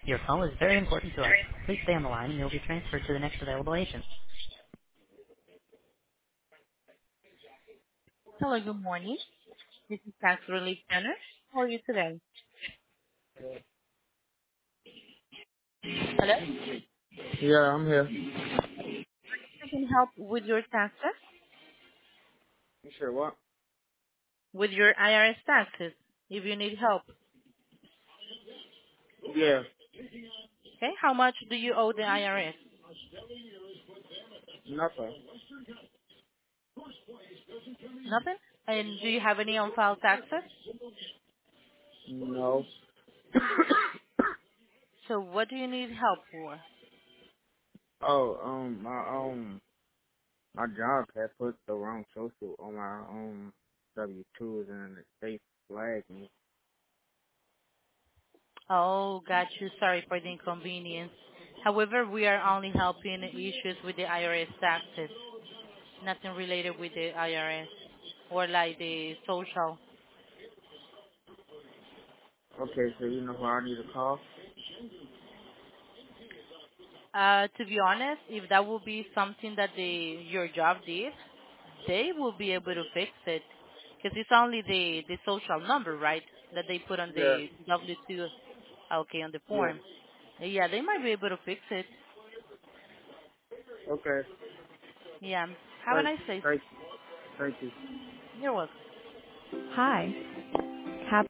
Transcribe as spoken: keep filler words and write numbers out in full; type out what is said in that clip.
Your call is very important to us. Please stay on the line and you'll be transferred to the next available agent. Hello, good morning. This is Tax Relief Center. How are you today? Hello? Yeah, I'm here. I can help with your taxes, You sure what? with your I R S taxes, if you need help. Yeah, Okay, how much do you owe the I R S? nothing. Nothing? And do you have any on-file taxes? No. So what do you need help for? oh, um, my um, my job had put the wrong social on my um W twos and they flagged me. Oh, got you. Sorry for the inconvenience. However, we are only helping issues with the I R S taxes, nothing related with the I R S or like the social. Okay, so you know who I need to call? Uh, to be honest, if that would be something that the your job did, they will be able to fix it because it's only the the social number, right? That they put on Yeah. the W two, okay, on the Yeah. form. Yeah, they might be able to fix it. Okay. Yeah. Have a Thank, nice day. thank, thank you. You're welcome. Hi.